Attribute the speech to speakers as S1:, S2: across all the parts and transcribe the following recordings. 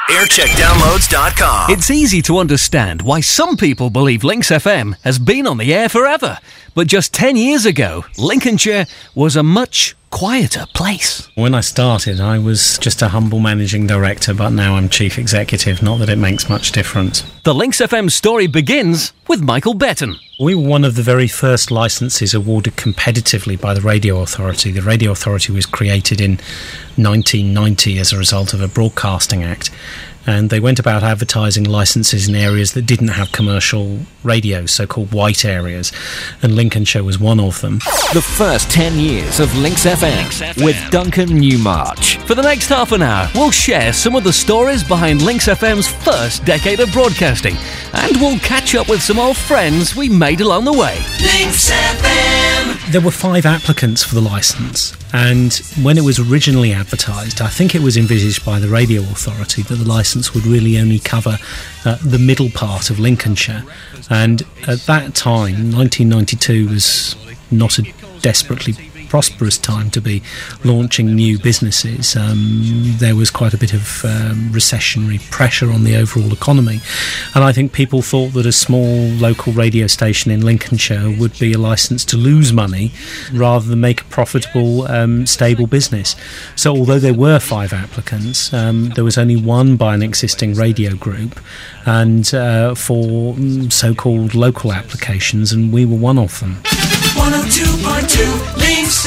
S1: aircheckdownloads.com.
S2: It's easy to understand why some people believe Links FM has been on the air forever. But just 10 years ago, Lincolnshire was a much quieter place.
S3: When I started, I was just a humble managing director, but now I'm chief executive. Not that it makes much difference.
S2: The Links FM story begins with Michael Betton.
S3: We were one of the very first licences awarded competitively by the Radio Authority. The Radio Authority was created in 1990 as a result of a Broadcasting Act. And they went about advertising licences in areas that didn't have commercial radio, so-called white areas, and Lincolnshire was one of them.
S4: The first 10 years of Links FM with Duncan Newmarch.
S2: For the next half an hour, we'll share some of the stories behind Links FM's first decade of broadcasting, and we'll catch up with some old friends we made along the way.
S1: Links FM.
S3: There were 5 applicants for the licence, and when it was originally advertised, I think it was envisaged by the Radio Authority that the licence would really only cover the middle part of Lincolnshire. And at that time, 1992 was not a desperately prosperous time to be launching new businesses. There was quite a bit of recessionary pressure on the overall economy, and I think people thought that a small local radio station in Lincolnshire would be a licence to lose money rather than make a profitable, stable business. So although there were 5 applicants, there was only one by an existing radio group, and for so-called local applications, and we were one of them.
S1: 102.2 Links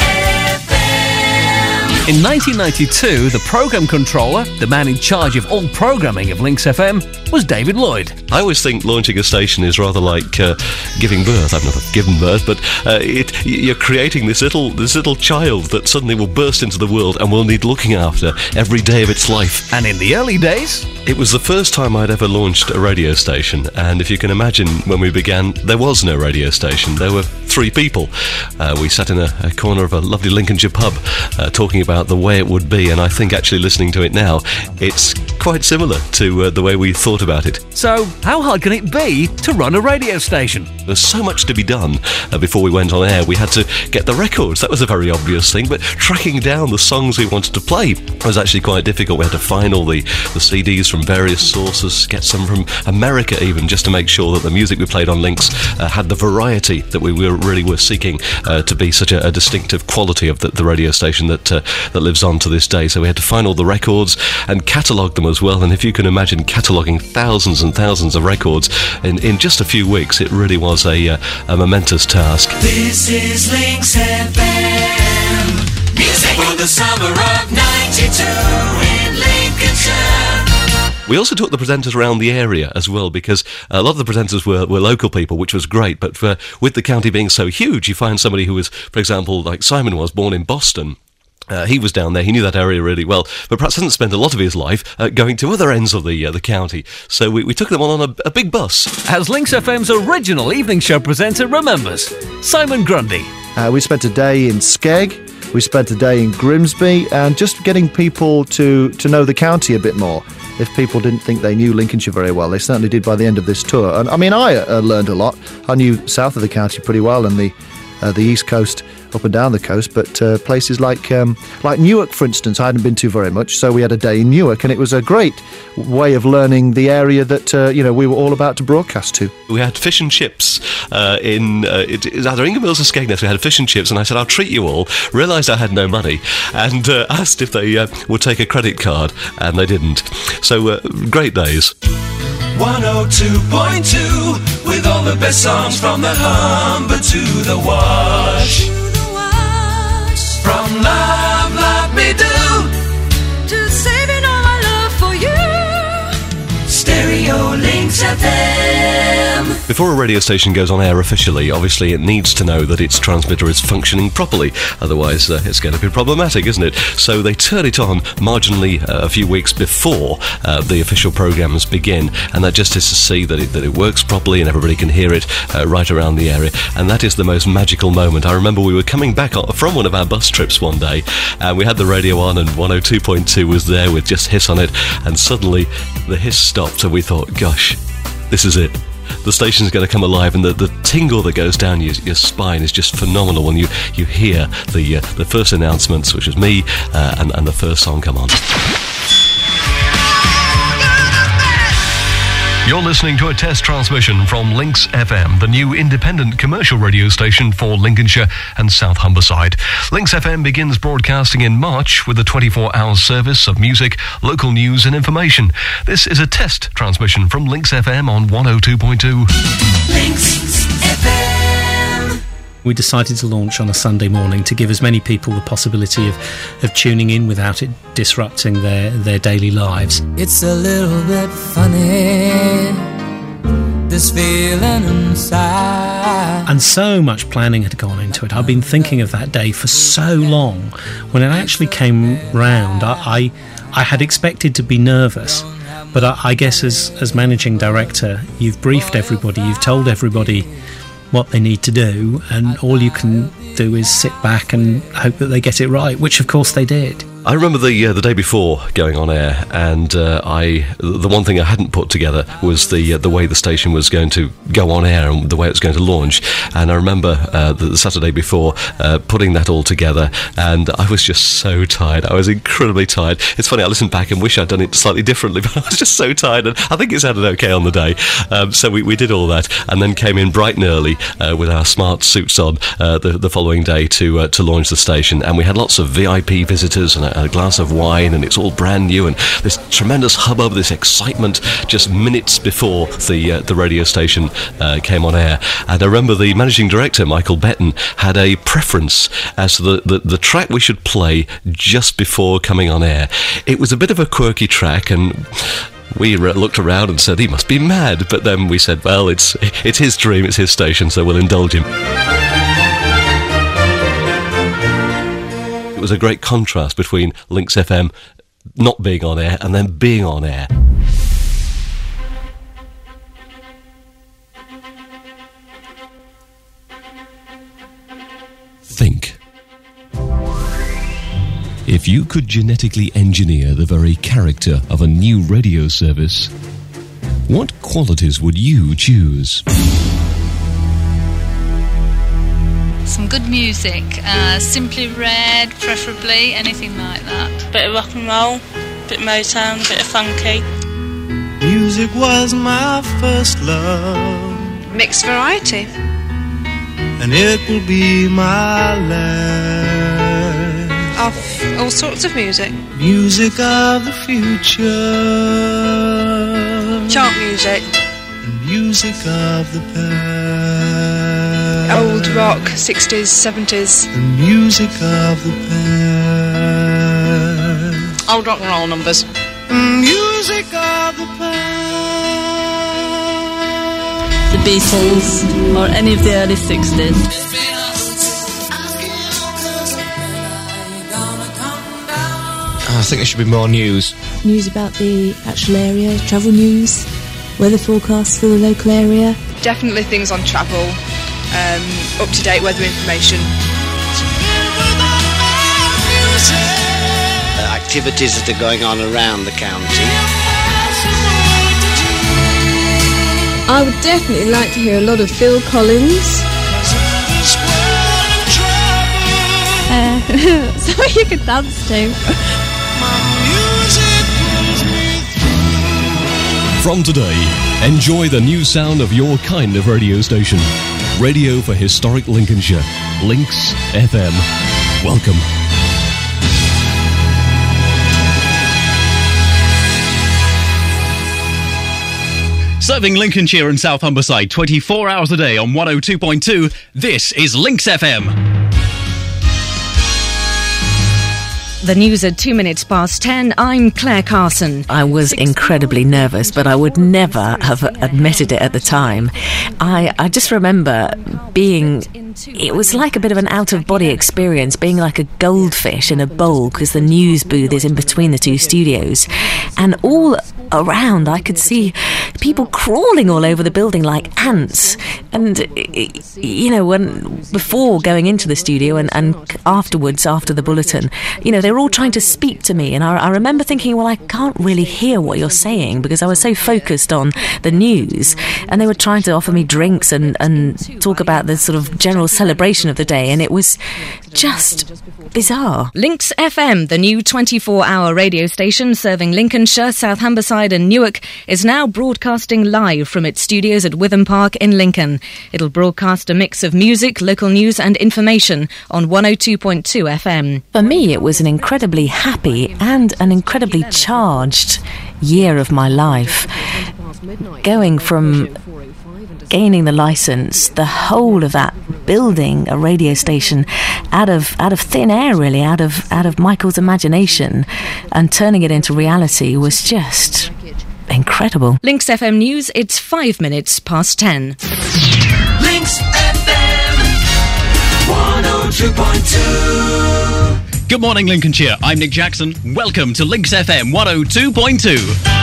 S1: FM.
S2: In 1992, the programme controller, the man in charge of all programming of Links FM, was David Lloyd.
S5: I always think launching a station is rather like giving birth. I've never given birth, but you're creating this little child that suddenly will burst into the world and will need looking after every day of its life.
S2: And in the early days,
S5: it was the first time I'd ever launched a radio station, and if you can imagine, when we began, there was no radio station. There were 3 people. We sat in a corner of a lovely Lincolnshire pub talking about the way it would be, and I think actually listening to it now, it's quite similar to the way we thought about it.
S2: So, how hard can it be to run a radio station?
S5: There's so much to be done before we went on air. We had to get the records. That was a very obvious thing, but tracking down the songs we wanted to play was actually quite difficult. We had to find all the CDs from various sources, get some from America even, just to make sure that the music we played on Links had the variety that we really were seeking to be such a distinctive quality of the radio station that lives on to this day. So we had to find all the records and catalogue them as well, and if you can imagine cataloguing thousands and thousands of records in just a few weeks, it really was a momentous task.
S1: This is Links FM. Music for the summer of 92 in Lincolnshire.
S5: We also took the presenters around the area as well, because a lot of the presenters were local people, which was great, but with the county being so huge, you find somebody who was, for example, like Simon was born in Boston. He was down there, he knew that area really well, but perhaps hadn't spent a lot of his life going to other ends of the county. So we took them on a big bus.
S2: As Links FM's original evening show presenter remembers, Simon Grundy.
S6: We spent a day in Skeg, we spent a day in Grimsby, and just getting people to know the county a bit more. If people didn't think they knew Lincolnshire very well, they certainly did by the end of this tour. And I mean, I learned a lot. I knew south of the county pretty well, and the east coast, up and down the coast, but places like Newark, for instance, I hadn't been to very much, so we had a day in Newark, and it was a great way of learning the area that we were all about to broadcast to.
S5: We had fish and chips it was either Ingermills or Skegness. We had fish and chips, and I said, I'll treat you all. Realised I had no money, and asked if they would take a credit card, and they didn't. So great days.
S1: 102.2 with all the best songs from the Humber to the Wash. From Love, Love Me Do to saving all my love for you. Stereo Links FM.
S5: Before a radio station goes on air officially, obviously it needs to know that its transmitter is functioning properly. Otherwise, it's going to be problematic, isn't it? So they turn it on marginally a few weeks before the official programmes begin, and that just is to see that it works properly and everybody can hear it right around the area. And that is the most magical moment. I remember we were coming back from one of our bus trips one day, and we had the radio on, and 102.2 was there with just Hiss on it, and suddenly the hiss stopped, and we thought, gosh, this is it. The station's going to come alive, and the tingle that goes down your spine is just phenomenal when you hear the first announcements, which was me, and the first song come on. You're listening to a test transmission from Links FM, the new independent commercial radio station for Lincolnshire and South Humberside. Links FM begins broadcasting in March with a 24-hour service of music, local news and information. This is a test transmission from Links FM on 102.2.
S1: Links FM.
S3: We decided to launch on a Sunday morning to give as many people the possibility of tuning in without it disrupting their daily lives.
S7: It's a little bit funny, this feeling inside.
S3: And so much planning had gone into it. I'd been thinking of that day for so long. When it actually came round, I had expected to be nervous. But I guess as managing director, you've briefed everybody, you've told everybody what they need to do, and all you can do is sit back and hope that they get it right, which of course they did.
S5: I remember the day before going on air, and the one thing I hadn't put together was the way the station was going to go on air and the way it was going to launch. And I remember the Saturday before putting that all together, and I was just so tired. I was incredibly tired. It's funny, I listened back and wish I'd done it slightly differently, but I was just so tired, and I think it sounded okay on the day. So we did all that, and then came in bright and early with our smart suits on the following day to launch the station. And we had lots of VIP visitors and a glass of wine, and it's all brand new, and this tremendous hubbub, this excitement just minutes before the radio station came on air. And I remember the managing director, Michael Betton, had a preference as to the track we should play just before coming on air. It was a bit of a quirky track, and we looked around and said he must be mad, but then we said, well, it's his dream, it's his station, so we'll indulge him. It was a great contrast between Links FM not being on air and then being on air. Think. If you could genetically engineer the very character of a new radio service, what qualities would you choose?
S8: Some good music, Simply Red, preferably, anything like that.
S9: Bit of rock and roll, bit Motown, bit of funky.
S10: Music was my first love.
S11: Mixed variety.
S10: And it will be my last.
S11: Of all sorts of music.
S10: Music of the future.
S11: Chart music.
S10: And music of the past.
S11: Old rock, 60s, 70s.
S10: The music of the past.
S11: Old rock and roll numbers.
S10: The music of the past.
S12: The Beatles or any of the early 60s.
S13: I think there should be more news.
S14: News about the actual area, travel news, weather forecasts for the local area.
S11: Definitely things on travel, up-to-date weather information.
S15: Activities that are going on around the county.
S16: I would definitely like to hear a lot of Phil Collins.
S17: Something you could dance to.
S5: From today, enjoy the new sound of your kind of radio station. Radio for historic Lincolnshire. Links FM. Welcome.
S18: Serving Lincolnshire and South Humberside 24 hours a day on 102.2, this is Links FM.
S19: The news at 2 minutes past 10. I'm Claire Carson.
S20: I was incredibly nervous, but I would never have admitted it at the time. I just remember it was like a bit of an out-of-body experience, being like a goldfish in a bowl, because the news booth is in between the two studios. And all around I could see people crawling all over the building like ants. And, before going into the studio and afterwards, after the bulletin, they were all trying to speak to me, and I remember thinking, well, I can't really hear what you're saying because I was so focused on the news, and they were trying to offer me drinks and talk about the sort of general celebration of the day, and it was just bizarre.
S19: Links FM, the new 24-hour radio station serving Lincolnshire, South Humberside and Newark, is now broadcast broadcasting live from its studios at Witham Park in Lincoln. It'll broadcast a mix of music, local news and information on 102.2 FM.
S20: For me, it was an incredibly happy and an incredibly charged year of my life. Going from gaining the licence, the whole of that, building a radio station out of thin air, really, out of Michael's imagination, and turning it into reality was just incredible.
S19: Links FM News, it's 5 minutes past 10.
S1: Links FM 102.2.
S18: Good morning, Lincolnshire. I'm Nick Jackson. Welcome to Links FM 102.2.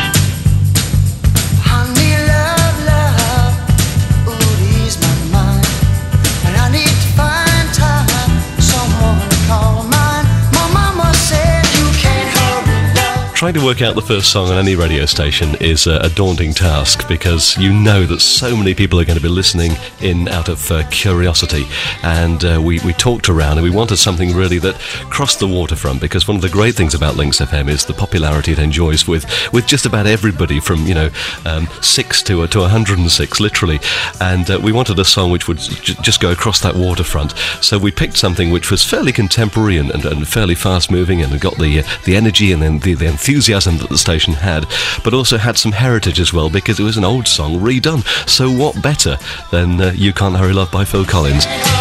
S5: Trying to work out the first song on any radio station is a daunting task, because you know that so many people are going to be listening in out of curiosity, and we talked around and we wanted something really that crossed the waterfront, because one of the great things about Links FM is the popularity it enjoys with just about everybody from 6 to 106 literally, and we wanted a song which would just go across that waterfront. So we picked something which was fairly contemporary and fairly fast moving, and got the energy and then the enthusiasm that the station had, but also had some heritage as well, because it was an old song redone. So what better than You Can't Hurry Love by Phil Collins.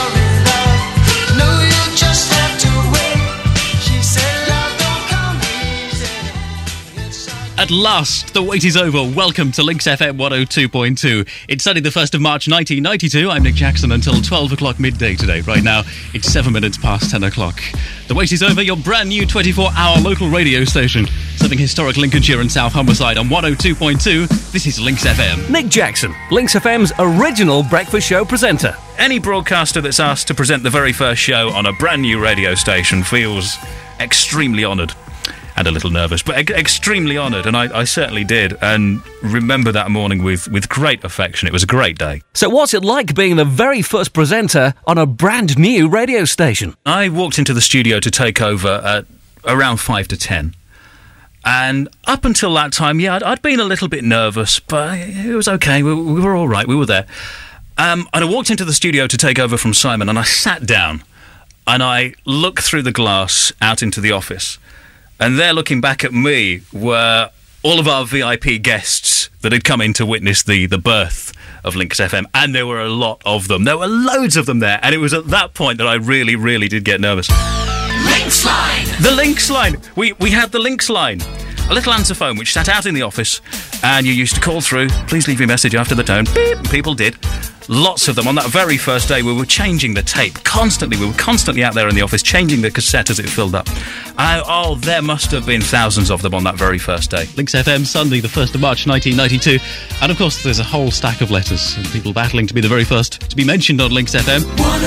S18: At last, the wait is over. Welcome to Links FM 102.2. It's Sunday the 1st of March 1992. I'm Nick Jackson until 12 o'clock midday today. Right now, it's 7 minutes past 10 o'clock. The wait is over, your brand new 24-hour local radio station, serving historic Lincolnshire and South Humberside on 102.2. This is Links FM.
S2: Nick Jackson, Links FM's original breakfast show presenter.
S21: Any broadcaster that's asked to present the very first show on a brand new radio station feels extremely honoured. And a little nervous, but extremely honoured, and I certainly did, and remember that morning with great affection. It was a great day.
S2: So what's it like being the very first presenter on a brand new radio station?
S21: I walked into the studio to take over at around 5 to 10. And up until that time, I'd been a little bit nervous, but it was okay. We were all right. We were there. And I walked into the studio to take over from Simon, and I sat down, and I looked through the glass out into the office. And there, looking back at me, were all of our VIP guests that had come in to witness the birth of Links FM, and there were a lot of them. There were loads of them there, and it was at that point that I really, really did get nervous.
S1: Links Line!
S21: The Links Line! We had the Links Line. A little answer phone which sat out in the office, and you used to call through, please leave your message after the tone. Beep! And people did. Lots of them. On that very first day, we were changing the tape constantly. We were constantly out there in the office changing the cassette as it filled up. There must have been thousands of them on that very first day.
S18: Links FM, Sunday, the 1st of March 1992. And of course, there's a whole stack of letters and people battling to be the very first to be mentioned on Links FM.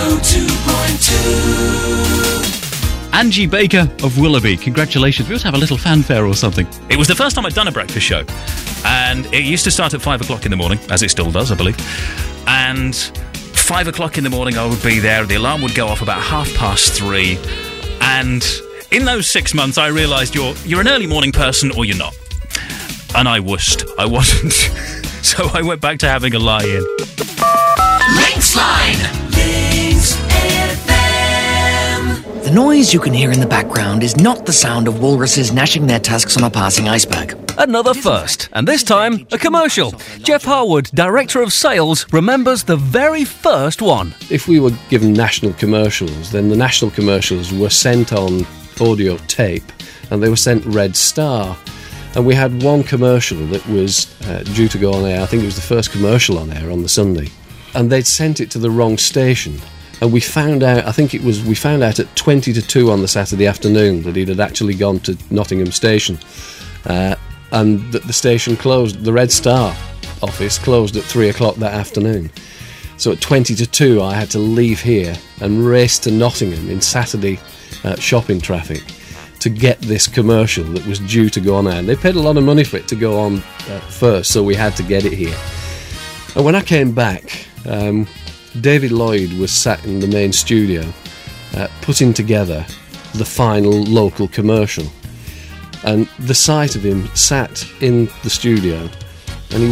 S1: 102.2.
S18: Angie Baker of Willoughby, congratulations. We ought to have a little fanfare or something.
S21: It was the first time I'd done a breakfast show, and it used to start at 5 o'clock in the morning, as it still does, I believe. And 5 o'clock in the morning I would be there, the alarm would go off about 3:30, and in those 6 months I realised you're an early morning person or you're not. And I wasn't. So I went back to having a lie-in.
S1: Links Line! Links FM!
S22: The noise you can hear in the background is not the sound of walruses gnashing their tusks on a passing iceberg.
S2: Another first, and this time, a commercial. Jeff Harwood, Director of Sales, remembers the very first one.
S23: If we were given national commercials, then the national commercials were sent on audio tape, and they were sent Red Star. And we had one commercial that was due to go on air. I think it was the first commercial on air on the Sunday. And they'd sent it to the wrong station. And we found out, we found out at 20 to 2 on the Saturday afternoon that it had actually gone to Nottingham Station. And that the station closed, the Red Star office closed at 3 o'clock that afternoon. So at 20 to 2 I had to leave here and race to Nottingham in Saturday shopping traffic to get this commercial that was due to go on air. And they paid a lot of money for it to go on first, so we had to get it here. And when I came back, David Lloyd was sat in the main studio putting together the final local commercial. And the sight of him sat in the studio, and he was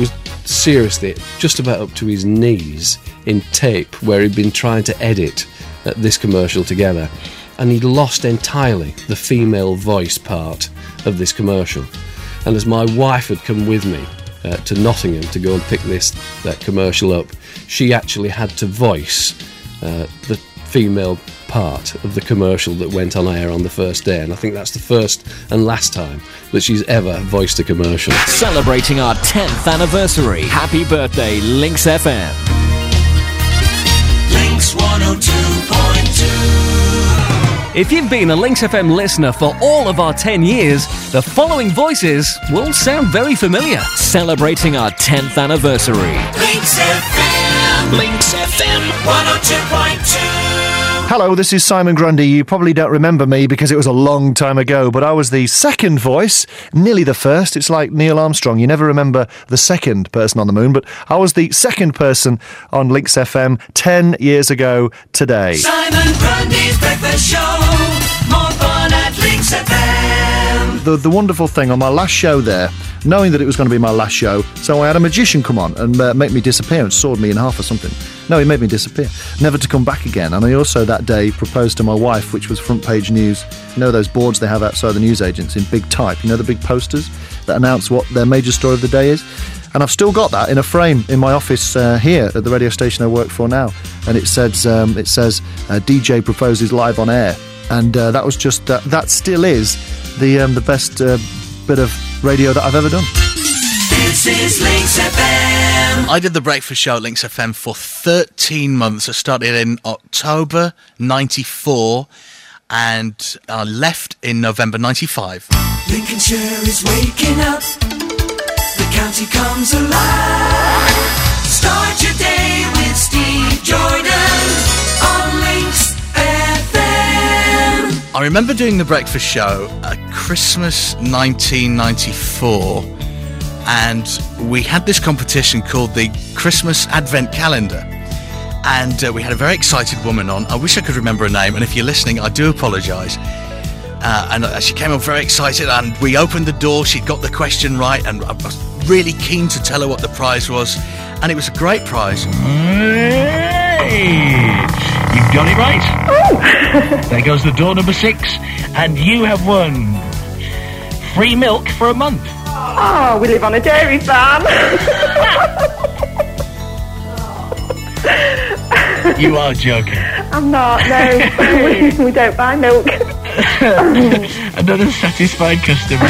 S23: seriously just about up to his knees in tape where he'd been trying to edit this commercial together, and he'd lost entirely the female voice part of this commercial. And as my wife had come with me to Nottingham to go and pick that commercial up, she actually had to voice the female part of the commercial that went on air on the first day, and I think that's the first and last time that she's ever voiced a commercial.
S2: Celebrating our 10th anniversary. Happy birthday, Links FM.
S1: Links 102.2.
S2: If you've been a Links FM listener for all of our 10 years, the following voices will sound very familiar. Celebrating our 10th anniversary.
S1: Links FM. Links FM 102.2.
S4: Hello, this is Simon Grundy. You probably don't remember me because it was a long time ago, but I was the second voice, nearly the first. It's like Neil Armstrong. You never remember the second person on the moon, but I was the second person on Links FM 10 years ago today.
S1: Simon Grundy's Breakfast Show. More fun at Links FM.
S4: The wonderful thing on my last show there, knowing that it was going to be my last show, so I had a magician come on and make me disappear and sawed me in half or something. No, he made me disappear, never to come back again. And I also that day proposed to my wife, which was front page news. You know those boards they have outside the newsagents in big type, you know, the big posters that announce what their major story of the day is? And I've still got that in a frame in my office here at the radio station I work for now. And it says DJ proposes live on air. And that was just, that still is the best bit of radio that I've ever done.
S1: This is Links FM.
S6: I did the breakfast show at Links FM for 13 months. I started in October 94 and I left in November 95.
S1: Lincolnshire is waking up. The county comes alive. Start your day with Steve Jordan on Links FM.
S6: I remember doing the breakfast show at Christmas 1994, and we had this competition called the Christmas Advent Calendar, and we had a very excited woman on. I wish I could remember her name, and if you're listening, I do apologise. And she came up very excited, and we opened the door. She'd got the question right, and I was really keen to tell her what the prize was, and it was a great prize.
S7: Hey, you've got it right. Oh. There goes the door number 6, and you have won free milk for a month.
S24: Oh, we live on a dairy farm.
S7: You are joking.
S24: I'm not, no. We don't buy milk.
S7: Another satisfied customer.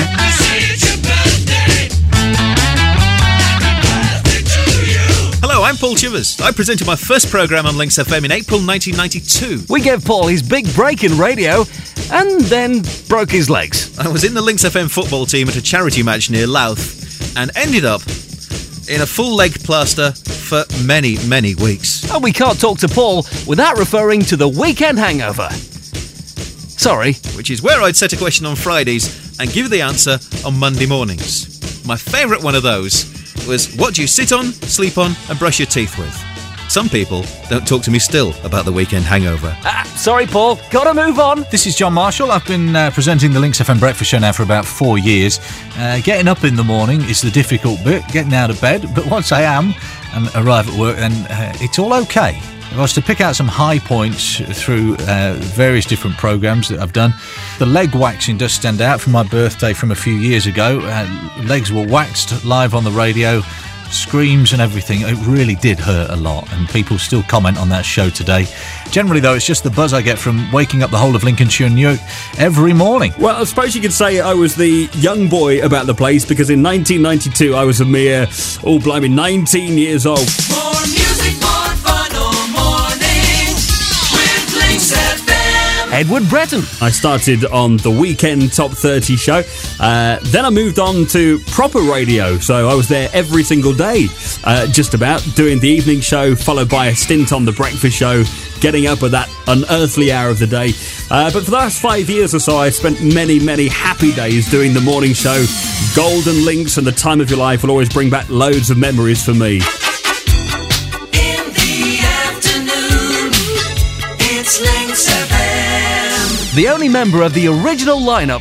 S25: Hello, I'm Paul Chivers. I presented my first programme on Links FM in April 1992.
S2: We gave Paul his big break in radio and then broke his legs.
S25: I was in the Links FM football team at a charity match near Louth and ended up in a full leg plaster for many, many weeks.
S2: And we can't talk to Paul without referring to the weekend hangover. Sorry.
S25: Which is where I'd set a question on Fridays and give the answer on Monday mornings. My favourite one of those was, what do you sit on, sleep on and brush your teeth with? Some people don't talk to me still about the weekend hangover.
S2: Sorry, Paul. Gotta move on.
S26: This is John Marshall. I've been presenting the Links FM Breakfast Show now for about 4 years. Getting up in the morning is the difficult bit, getting out of bed. But once I am and arrive at work, then it's all okay. If I was to pick out some high points through various different programmes that I've done, the leg waxing does stand out from my birthday from a few years ago. Legs were waxed live on the radio, screams and everything. It really did hurt a lot, and people still comment on that show today. Generally, though, it's just the buzz I get from waking up the whole of Lincolnshire and Newark every morning.
S27: Well, I suppose you could say I was the young boy about the place, because in 1992 I was a mere, 19 years old.
S1: More music, more fun all morning with Links FM.
S2: Edward Breton.
S27: I started on the Weekend Top 30 show. Then I moved on to proper radio, so I was there every single day, just about, doing the evening show, followed by a stint on the breakfast show, getting up at that unearthly hour of the day. But for the last 5 years or so, I've spent many, many happy days doing the morning show. Golden Links and the time of your life will always bring back loads of memories for me.
S1: In the afternoon, it's Links FM.
S2: The only member of the original lineup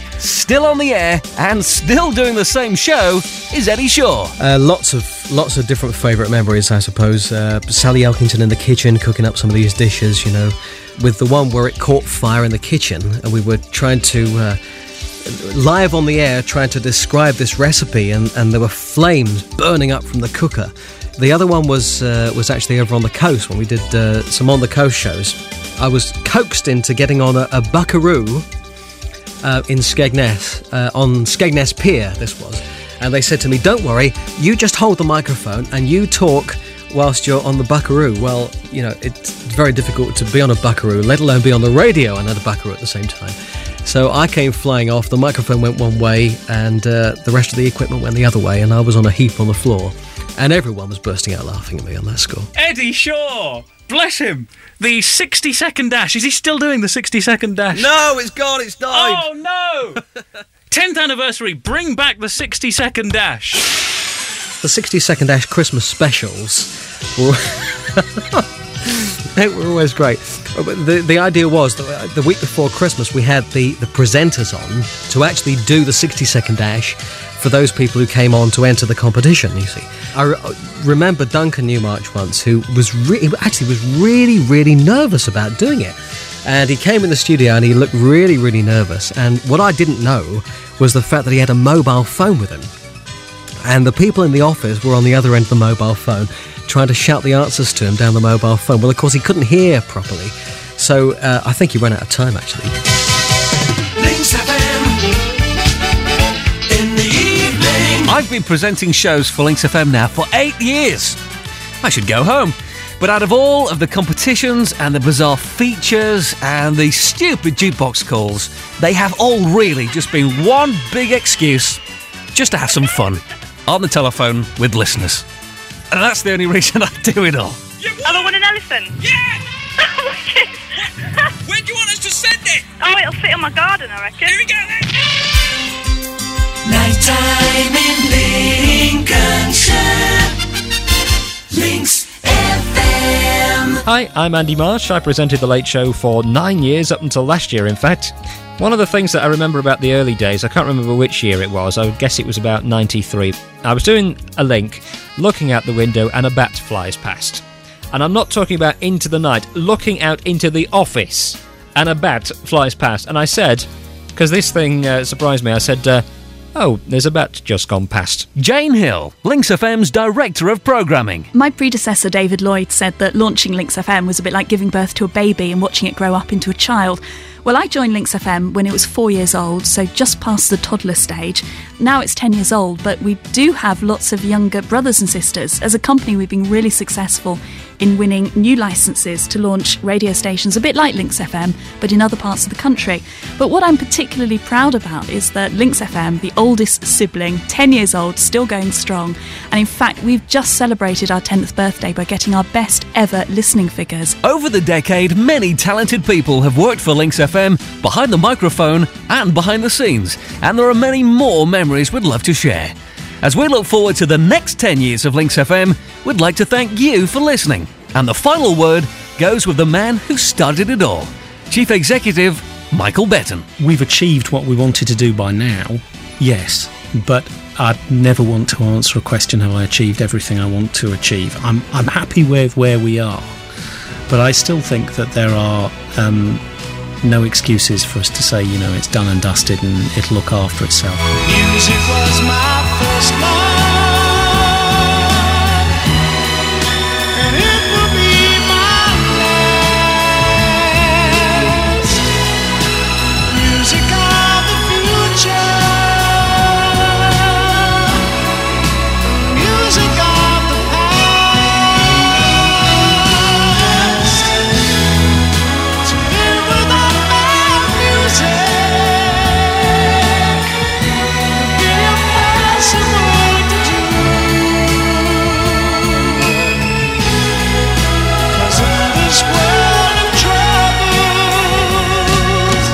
S2: still on the air and still doing the same show is Eddie Shaw.
S3: Lots of different favourite memories, I suppose. Sally Elkington in the kitchen cooking up some of these dishes, you know, with the one where it caught fire in the kitchen and we were trying to live on the air trying to describe this recipe and there were flames burning up from the cooker. The other one was actually over on the coast when we did some on the coast shows. I was coaxed into getting on a buckaroo in Skegness, on Skegness Pier this was, and they said to me, don't worry, you just hold the microphone and you talk whilst you're on the buckaroo. Well, you know, it's very difficult to be on a buckaroo, let alone be on the radio and at a buckaroo at the same time. So I came flying off, the microphone went one way and the rest of the equipment went the other way, and I was on a heap on the floor. And everyone was bursting out laughing at me on that score.
S21: Eddie Shaw! Bless him! The 60-second dash. Is he still doing the 60-second dash?
S25: No, it's gone, it's died.
S21: Oh, no! 10th anniversary, bring back the 60-second dash.
S3: The 60-second dash Christmas specials were... They were always great. The idea was that the week before Christmas we had the presenters on to actually do the 60-second dash for those people who came on to enter the competition, you see. I remember Duncan Newmarch once, who was really, really nervous about doing it. And he came in the studio and he looked really, really nervous. And what I didn't know was the fact that he had a mobile phone with him. And the people in the office were on the other end of the mobile phone trying to shout the answers to him down the mobile phone. Well, of course, he couldn't hear properly. So I think he ran out of time, actually.
S1: Links FM in the evening.
S2: I've been presenting shows for Links FM now for 8 years. I should go home. But out of all of the competitions and the bizarre features and the stupid jukebox calls, they have all really just been one big excuse just to have some fun on the telephone with listeners. And that's the only reason I do it all.
S8: Have I won an elephant?
S1: Yeah! Where do you want us to send it?
S8: Oh, it'll fit in my garden, I reckon.
S1: Here we go then. Nighttime in Lincolnshire. Links FM.
S9: Hi, I'm Andy Marsh. I presented The Late Show for 9 years, up until last year, in fact. One of the things that I remember about the early days, I can't remember which year it was, I would guess it was about 93. I was doing a link, looking out the window, and a bat flies past. And I'm not talking about into the night, looking out into the office, and a bat flies past. And I said, because this thing surprised me, I said, oh, there's a bat just gone past.
S2: Jane Hill, Links FM's Director of Programming.
S10: My predecessor, David Lloyd, said that launching Links FM was a bit like giving birth to a baby and watching it grow up into a child. Well, I joined Links FM when it was 4 years old, so just past the toddler stage. Now it's 10 years old, but we do have lots of younger brothers and sisters. As a company, we've been really successful in winning new licences to launch radio stations, a bit like Links FM, but in other parts of the country. But what I'm particularly proud about is that Links FM, the oldest sibling, 10 years old, still going strong. And in fact, we've just celebrated our 10th birthday by getting our best ever listening figures.
S2: Over the decade, many talented people have worked for Links FM behind the microphone and behind the scenes, and there are many more memories we'd love to share. As we look forward to the next 10 years of Links FM, we'd like to thank you for listening. And the final word goes with the man who started it all, Chief Executive Michael Betton.
S12: We've achieved what we wanted to do by now, yes, but I'd never want to answer a question, have I achieved everything I want to achieve? I'm happy with where we are, but I still think that there are no excuses for us to say, you know, it's done and dusted and it'll look after itself.
S1: Music was my first love, and it will be my last. Music of the future, music of the past. To live without my music would be impossible to do. 'Cause in this world of troubles,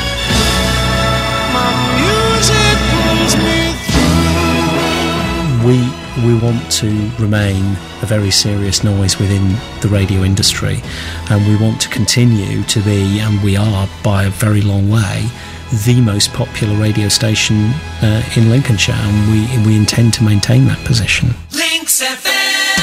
S1: my music pulls me through.
S12: We want to remain a very serious noise within the radio industry, and we want to continue to be, and we are by a very long way, the most popular radio station in Lincolnshire, and we intend to maintain that position.
S1: Links FM.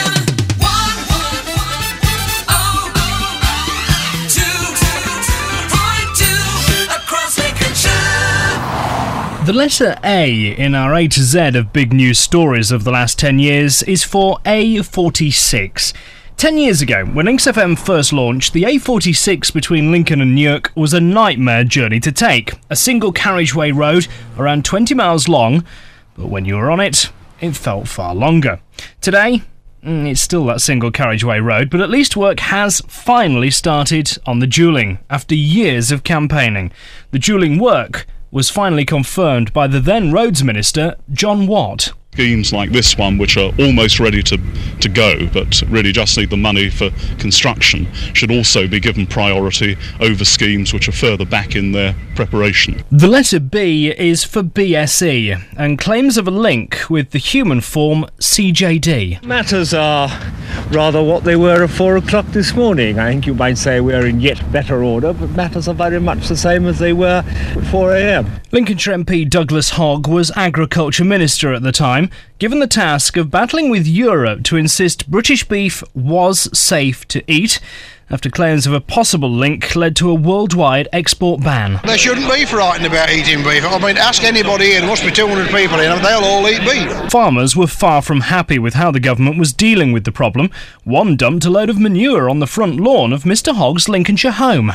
S11: The letter A in our A to Z of big news stories of the last 10 years is for A46. 10 years ago, when Links FM first launched, the A46 between Lincoln and Newark was a nightmare journey to take. A single carriageway road around 20 miles long, but when you were on it, it felt far longer. Today, it's still that single carriageway road, but at least work has finally started on the dualling after years of campaigning. The dualling work was finally confirmed by the then Roads Minister, John Watt.
S13: Schemes like this one, which are almost ready to go, but really just need the money for construction, should also be given priority over schemes which are further back in their preparation.
S11: The letter B is for BSE, and claims of a link with the human form CJD.
S14: Matters are rather what they were at 4 o'clock this morning. I think you might say we're in yet better order, but matters are very much the same as they were at 4 a.m.
S11: Lincolnshire MP Douglas Hogg was Agriculture Minister at the time, given the task of battling with Europe to insist British beef was safe to eat, after claims of a possible link led to a worldwide export ban.
S15: They shouldn't be frightened about eating beef. I mean, ask anybody here, there must be 200 people in them, they'll all eat beef.
S11: Farmers were far from happy with how the government was dealing with the problem. One dumped a load of manure on the front lawn of Mr Hogg's Lincolnshire home.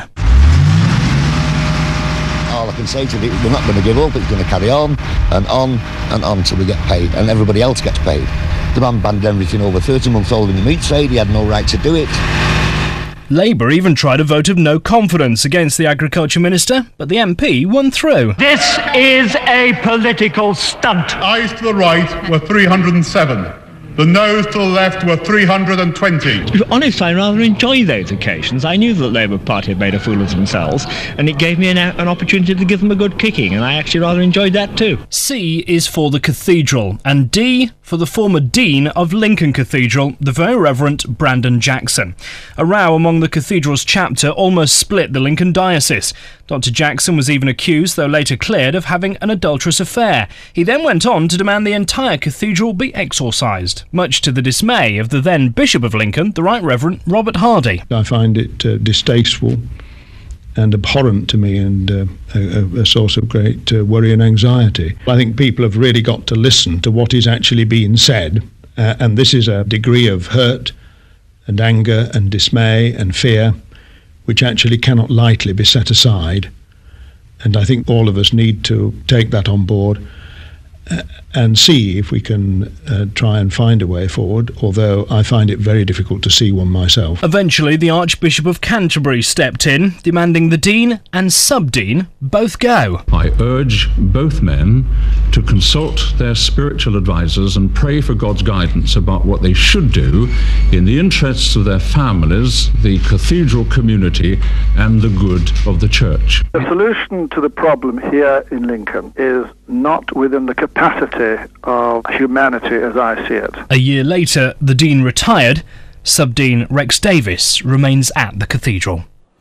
S16: All I can say to you, we're not going to give up, it's going to carry on and on and on till we get paid, and everybody else gets paid. The man banned everything over 30 months old in the meat trade, he had no right to do it.
S11: Labour even tried a vote of no confidence against the Agriculture Minister, but the MP won through.
S14: This is a political stunt.
S17: Ayes to the right were 307. The noes to the left were 320.
S14: To be honest, I rather enjoy those occasions. I knew that the Labour Party had made a fool of themselves, and it gave me an opportunity to give them a good kicking, and I actually rather enjoyed that too.
S11: C is for the Cathedral, and D for the former Dean of Lincoln Cathedral, the Very Reverend Brandon Jackson. A row among the Cathedral's chapter almost split the Lincoln diocese. Dr Jackson was even accused, though later cleared, of having an adulterous affair. He then went on to demand the entire cathedral be exorcised, much to the dismay of the then Bishop of Lincoln, the Right Reverend Robert Hardy.
S20: I find it distasteful and abhorrent to me, and a source of great worry and anxiety. I think people have really got to listen to what is actually being said, and this is a degree of hurt and anger and dismay and fear which actually cannot lightly be set aside, and I think all of us need to take that on board and see if we can try and find a way forward, although I find it very difficult to see one myself.
S11: Eventually, the Archbishop of Canterbury stepped in, demanding the Dean and Sub-Dean both go.
S28: I urge both men to consult their spiritual advisors and pray for God's guidance about what they should do in the interests of their families, the cathedral community, and the good of the church.
S29: The solution to the problem here in Lincoln is not within the capacity of humanity as I see it.
S11: A year later, the Dean retired. Sub-Dean Rex Davis remains at the cathedral.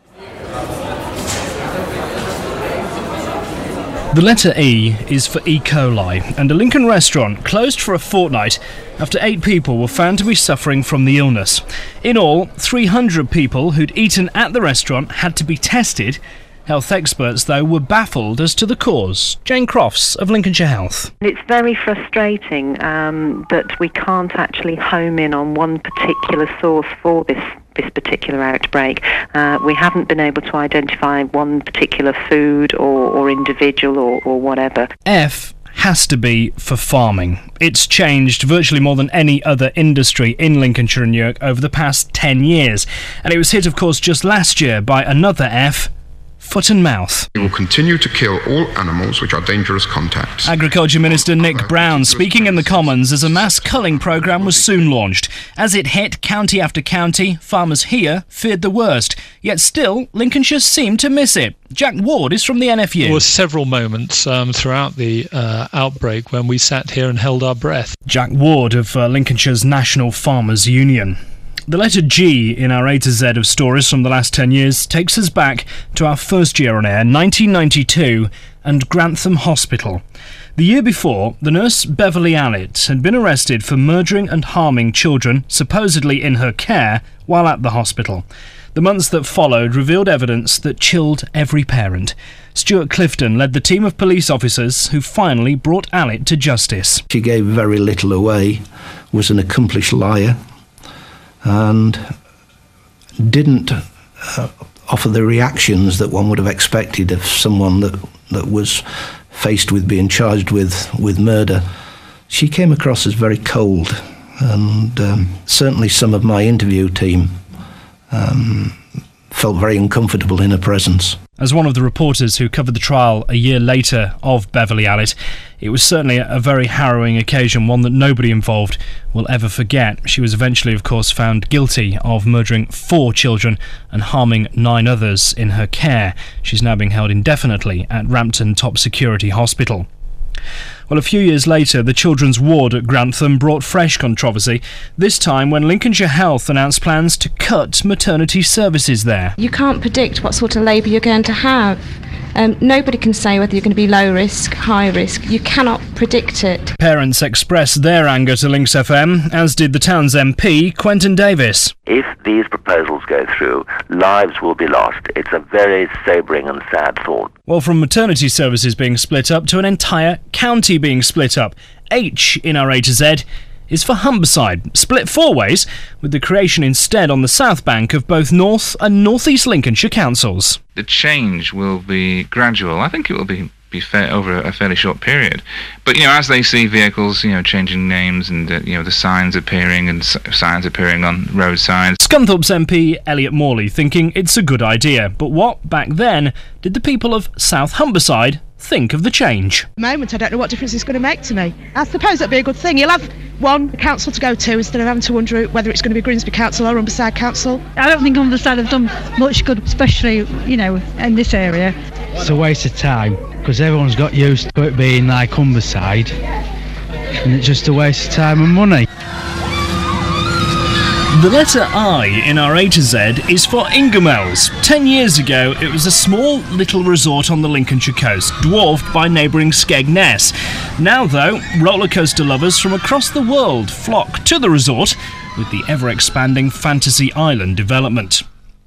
S11: The letter E is for E. coli, and a Lincoln restaurant closed for a fortnight after 8 people were found to be suffering from the illness. In all, 300 people who'd eaten at the restaurant had to be tested. Health experts, though, were baffled as to the cause. Jane Crofts of Lincolnshire Health.
S30: It's very frustrating that we can't actually home in on one particular source for this particular outbreak. We haven't been able to identify one particular food or individual or whatever.
S11: F has to be for farming. It's changed virtually more than any other industry in Lincolnshire and Newark over the past 10 years. And it was hit, of course, just last year by another F, foot and mouth.
S31: We will continue to kill all animals which are dangerous contacts.
S11: Agriculture Minister Nick Brown speaking in the Commons as a mass culling programme was soon launched. As it hit county after county, farmers here feared the worst. Yet still, Lincolnshire seemed to miss it. Jack Ward is from the NFU.
S32: There were several moments throughout the outbreak when we sat here and held our breath.
S11: Jack Ward of Lincolnshire's National Farmers Union. The letter G in our A to Z of stories from the last 10 years takes us back to our first year on air, 1992, and Grantham Hospital. The year before, the nurse Beverly Allett had been arrested for murdering and harming children, supposedly in her care, while at the hospital. The months that followed revealed evidence that chilled every parent. Stuart Clifton led the team of police officers who finally brought Allett to justice.
S4: She gave very little away, was an accomplished liar, and didn't offer the reactions that one would have expected of someone that was faced with being charged with murder. She came across as very cold, and certainly some of my interview team felt very uncomfortable in her presence.
S11: As one of the reporters who covered the trial a year later of Beverly Allett, it was certainly a very harrowing occasion, one that nobody involved will ever forget. She was eventually, of course, found guilty of murdering 4 children and harming 9 others in her care. She's now being held indefinitely at Rampton Top Security Hospital. Well, a few years later, the children's ward at Grantham brought fresh controversy, this time when Lincolnshire Health announced plans to cut maternity services there.
S5: You can't predict what sort of labour you're going to have. Nobody can say whether you're going to be low risk, high risk. You cannot predict it.
S11: Parents expressed their anger to Links FM, as did the town's MP, Quentin Davis.
S6: If these proposals go through, lives will be lost. It's a very sobering and sad thought.
S11: Well, from maternity services being split up to an entire county being split up, H in our A to Z is for Humberside, split 4 ways, with the creation instead on the south bank of both North and North East Lincolnshire councils.
S7: The change will be gradual. I think it will be over a fairly short period. But, as they see vehicles, changing names and, the signs appearing and signs appearing on road signs.
S11: Scunthorpe's MP, Elliot Morley, thinking it's a good idea. But what, back then, did the people of South Humberside think of the change?
S18: At the moment, I don't know what difference it's going to make to me. I suppose that'd be a good thing. You'll have one council to go to instead of having to wonder whether it's going to be Grimsby Council or Humberside Council.
S19: I don't think Humberside have done much good, especially, in this area.
S22: It's a waste of time, because everyone's got used to it being like Humberside, and it's just a waste of time and money.
S11: The letter I in our A to Z is for Ingomells. 10 years ago, it was a small little resort on the Lincolnshire coast, dwarfed by neighbouring Skegness. Now, though, roller coaster lovers from across the world flock to the resort with the ever-expanding Fantasy Island development.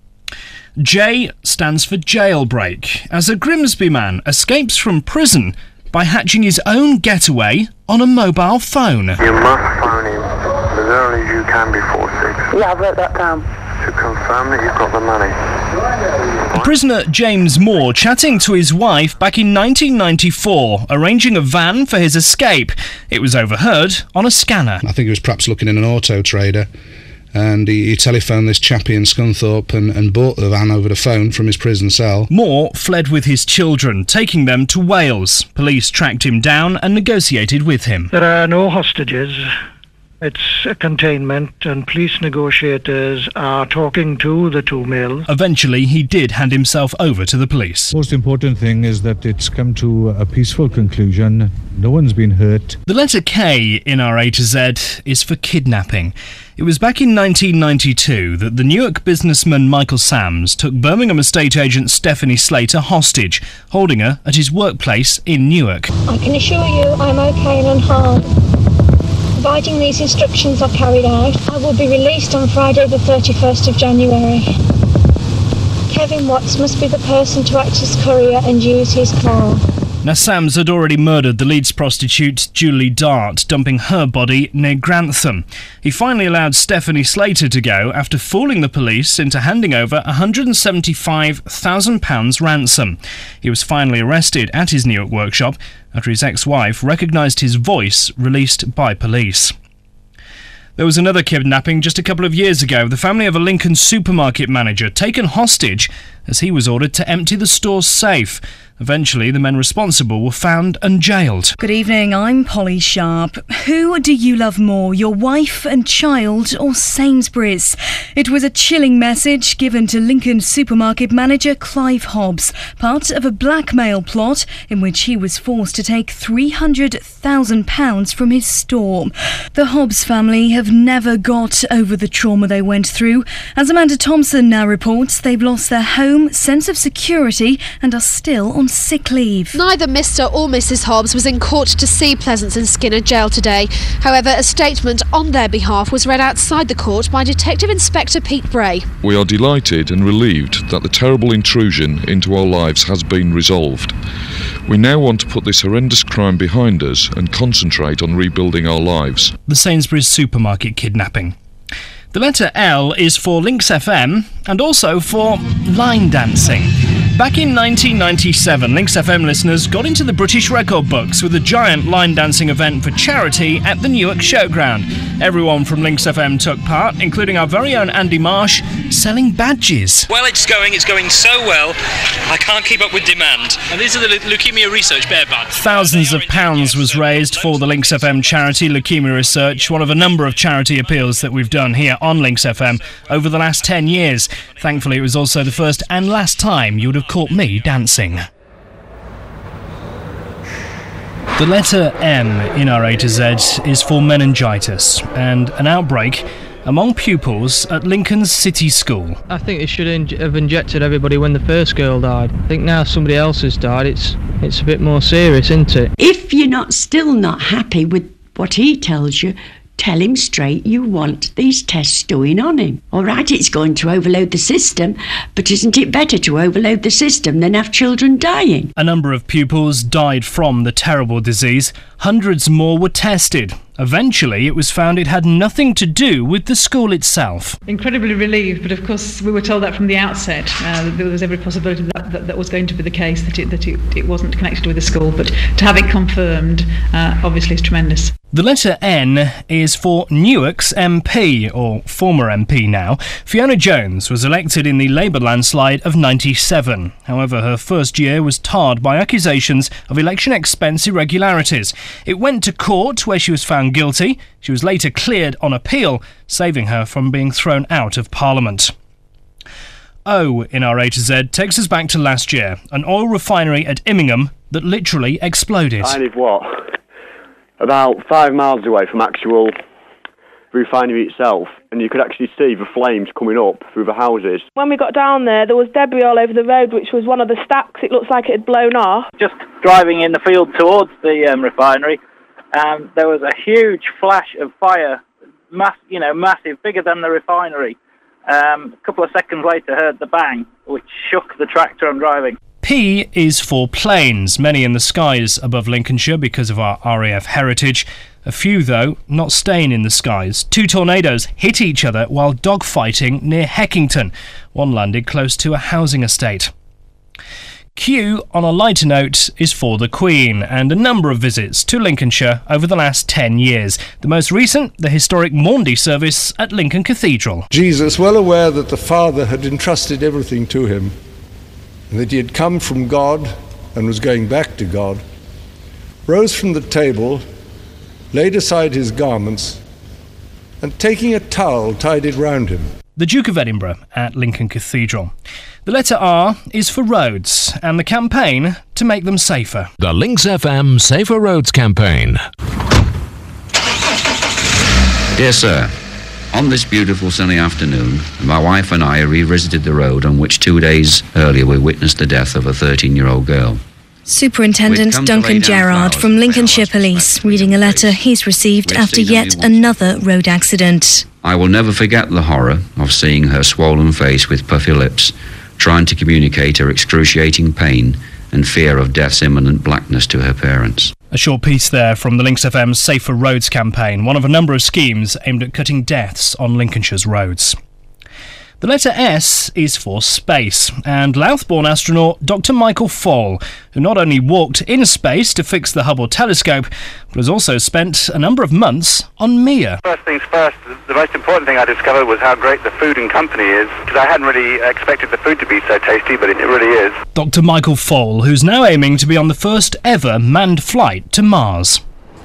S11: J stands for jailbreak, as a Grimsby man escapes from prison by hatching his own getaway on a mobile phone.
S23: You must phone him as early as you can before 6.
S18: Yeah, I've wrote that down.
S23: To confirm that you've got the money.
S11: The prisoner James Moore chatting to his wife back in 1994, arranging a van for his escape. It was overheard on a scanner.
S24: I think he was perhaps looking in an auto trader, and he telephoned this chappie in Scunthorpe and bought the van over the phone from his prison cell.
S11: Moore fled with his children, taking them to Wales. Police tracked him down and negotiated with him.
S25: There are no hostages. It's a containment, and police negotiators are talking to the 2 males.
S11: Eventually, he did hand himself over to the police.
S26: Most important thing is that it's come to a peaceful conclusion. No one's been hurt.
S11: The letter K in our A to Z is for kidnapping. It was back in 1992 that the Newark businessman Michael Sams took Birmingham estate agent Stephanie Slater hostage, holding her at his workplace in Newark.
S27: I can assure you I'm okay and unharmed. Providing these instructions are carried out, I will be released on Friday the 31st of January. Kevin Watts must be the person to act as courier and use his car.
S11: Now, Sams had already murdered the Leeds prostitute Julie Dart, dumping her body near Grantham. He finally allowed Stephanie Slater to go after fooling the police into handing over £175,000 ransom. He was finally arrested at his Newark workshop after his ex-wife recognised his voice, released by police. There was another kidnapping just a couple of years ago. The family of a Lincoln supermarket manager taken hostage as he was ordered to empty the store's safe. Eventually, the men responsible were found and jailed.
S33: Good evening, I'm Polly Sharp. Who do you love more, your wife and child or Sainsbury's? It was a chilling message given to Lincoln supermarket manager Clive Hobbs, part of a blackmail plot in which he was forced to take £300,000 from his store. The Hobbs family have never got over the trauma they went through. As Amanda Thompson now reports, they've lost their home home, sense of security, and are still on sick leave.
S1: Neither Mr or Mrs Hobbs was in court to see Pleasance and Skinner jail today. However, a statement on their behalf was read outside the court by Detective Inspector Pete Bray.
S2: We are delighted and relieved that the terrible intrusion into our lives has been resolved. We now want to put this horrendous crime behind us and concentrate on rebuilding our lives.
S11: The Sainsbury's supermarket kidnapping. The letter L is for Links FM and also for line dancing. Back in 1997, Links FM listeners got into the British record books with a giant line dancing event for charity at the Newark Showground. Everyone from Links FM took part, including our very own Andy Marsh, selling badges.
S3: Well, it's going so well, I can't keep up with demand. And these are the Leukemia Research Bear badges.
S11: Thousands of pounds was raised for the Links FM charity, Leukemia Research, one of a number of charity appeals that we've done here on Links FM over the last 10 years. Thankfully, it was also the first and last time you would have caught me dancing. The letter M in our A to Z is for meningitis and an outbreak among pupils at Lincoln's City School.
S8: I think they should have injected everybody when the first girl died. I think now somebody else has died, it's a bit more serious, isn't it?
S9: If you're still not happy with what he tells you, tell him straight you want these tests doing on him. All right, it's going to overload the system, but isn't it better to overload the system than have children dying?
S11: A number of pupils died from the terrible disease. Hundreds more were tested. Eventually, it was found it had nothing to do with the school itself.
S10: Incredibly relieved, but of course we were told that from the outset. That there was every possibility that was going to be the case, that it wasn't connected with the school. But to have it confirmed, obviously, is tremendous.
S11: The letter N is for Newark's MP, or former MP now. Fiona Jones was elected in the Labour landslide of '97. However, her first year was tarred by accusations of election expense irregularities. It went to court where she was found guilty. She was later cleared on appeal, saving her from being thrown out of Parliament. O in our A to Z takes us back to last year. An oil refinery at Immingham that literally exploded.
S12: I live about 5 miles away from actual refinery itself, and you could actually see the flames coming up through the houses.
S13: When we got down there was debris all over the road, which was one of the stacks. It looks like it had blown off.
S14: Just driving in the field towards the refinery, there was a huge flash of fire, massive, bigger than the refinery. A couple of seconds later, heard the bang, which shook the tractor I'm driving.
S11: P is for planes, many in the skies above Lincolnshire because of our RAF heritage. A few, though, not staying in the skies. 2 tornadoes hit each other while dogfighting near Heckington. One landed close to a housing estate. Q, on a lighter note, is for the Queen and a number of visits to Lincolnshire over the last 10 years. The most recent, the historic Maundy service at Lincoln Cathedral.
S15: Jesus, well aware that the Father had entrusted everything to him, and that he had come from God and was going back to God, rose from the table, laid aside his garments, and taking a towel tied it round him.
S11: The Duke of Edinburgh at Lincoln Cathedral. The letter R is for roads and the campaign to make them safer.
S16: The Links FM Safer Roads campaign.
S17: Dear Sir, on this beautiful sunny afternoon, my wife and I revisited the road on which 2 days earlier we witnessed the death of a 13-year-old girl.
S33: Superintendent Duncan Gerrard from Lincolnshire Police reading a letter he's received after yet another road accident.
S17: I will never forget the horror of seeing her swollen face with puffy lips, trying to communicate her excruciating pain and fear of death's imminent blackness to her parents.
S11: A short piece there from the Links FM Safer Roads campaign, one of a number of schemes aimed at cutting deaths on Lincolnshire's roads. The letter S is for space, and Louth-born astronaut Dr. Michael Fall, who not only walked in space to fix the Hubble telescope, but has also spent a number of months on Mir.
S21: First things first, the most important thing I discovered was how great the food and company is, because I hadn't really expected the food to be so tasty, but it really is.
S11: Dr. Michael Fall, who's now aiming to be on the first ever manned flight to Mars.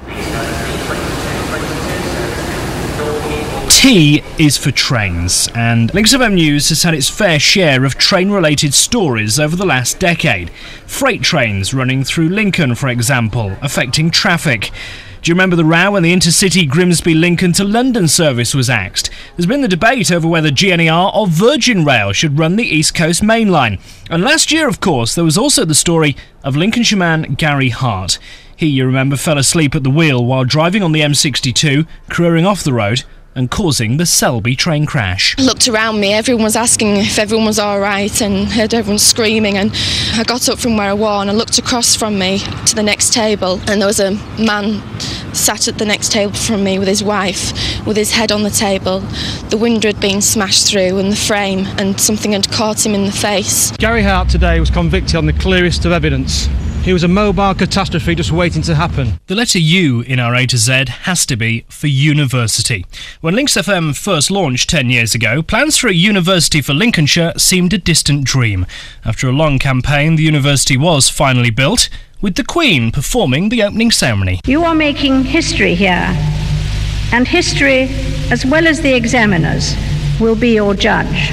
S11: T is for trains, and Links FM News has had its fair share of train-related stories over the last decade. Freight trains running through Lincoln, for example, affecting traffic. Do you remember the row when the intercity Grimsby-Lincoln to London service was axed? There's been the debate over whether GNER or Virgin Rail should run the East Coast Main Line. And last year, of course, there was also the story of Lincolnshire man Gary Hart. He, you remember, fell asleep at the wheel while driving on the M62, careering off the road and causing the Selby train crash.
S4: I looked around me, everyone was asking if everyone was alright and heard everyone screaming, and I got up from where I was and I looked across from me to the next table, and there was a man sat at the next table from me with his wife, with his head on the table. The window had been smashed through and the frame, and something had caught him in the face.
S5: Gary Hart today was convicted on the clearest of evidence. He was a mobile catastrophe just waiting to happen.
S11: The letter U in our A to Z has to be for university. When Links FM first launched 10 years ago, plans for a university for Lincolnshire seemed a distant dream. After a long campaign, the university was finally built, with the Queen performing the opening ceremony.
S6: You are making history here, and history, as well as the examiners, will be your judge.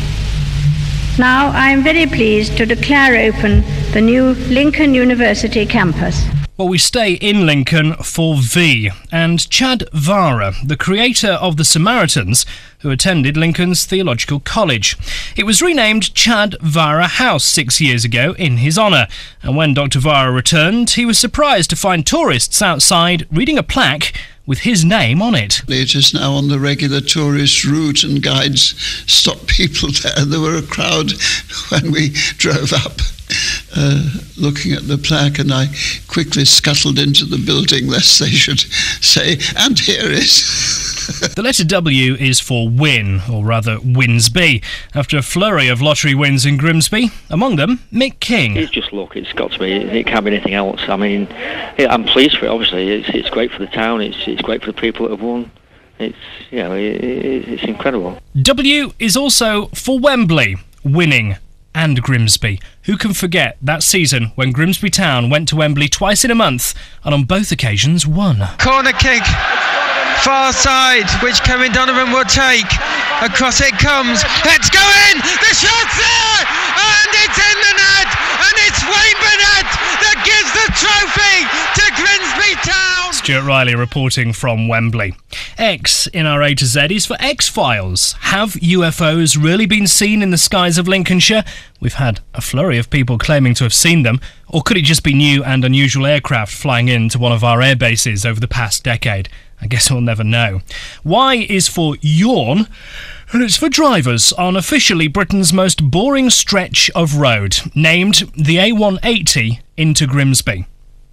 S6: Now, I am very pleased to declare open the new Lincoln University campus.
S11: Well, we stay in Lincoln for V, and Chad Vara, the creator of the Samaritans, who attended Lincoln's Theological College. It was renamed Chad Vara House 6 years ago in his honour, and when Dr. Vara returned, he was surprised to find tourists outside reading a plaque with his name on it.
S7: It is now on the regular tourist route, and guides stop people there. There were a crowd when we drove up looking at the plaque, and I quickly scuttled into the building lest they should say, "And here is..."
S11: The letter W is for Win, or rather Winsby, after a flurry of lottery wins in Grimsby, among them Mick King.
S18: It's just luck, it's got to be, it can't be anything else. I mean, I'm pleased for it, obviously. It's great for the town, it's great for the people that have won. It's, you know, it's incredible.
S11: W is also for Wembley, winning, and Grimsby. Who can forget that season when Grimsby Town went to Wembley twice in a month, and on both occasions won?
S19: Corner kick, far side, which Kevin Donovan will take. Across it comes, it's going! The shot's there! And it's in the net! And it's Wayne Burnett that gives the trophy to Grimsby Town!
S11: Stuart Riley reporting from Wembley. X in our A to Z is for X-Files. Have UFOs really been seen in the skies of Lincolnshire? We've had a flurry of people claiming to have seen them. Or could it just be new and unusual aircraft flying into one of our air bases over the past decade? I guess we'll never know. Y is for Yawn, and it's for drivers on officially Britain's most boring stretch of road, named the A180 into Grimsby.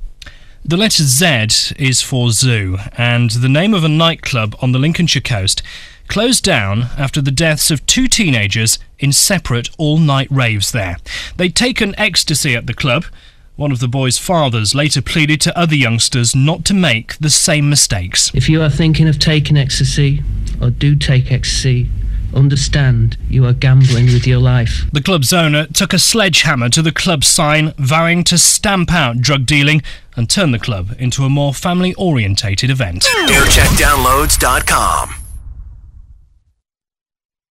S11: The letter Z is for Zoo, and the name of a nightclub on the Lincolnshire coast closed down after the deaths of 2 teenagers in separate all-night raves there. They'd taken ecstasy at the club. One of the boys' fathers later pleaded to other youngsters not to make the same mistakes.
S20: If you are thinking of taking ecstasy, or do take ecstasy, understand you are gambling with your life.
S11: The club's owner took a sledgehammer to the club's sign, vowing to stamp out drug dealing and turn the club into a more family-orientated event.
S22: AirCheckDownloads.com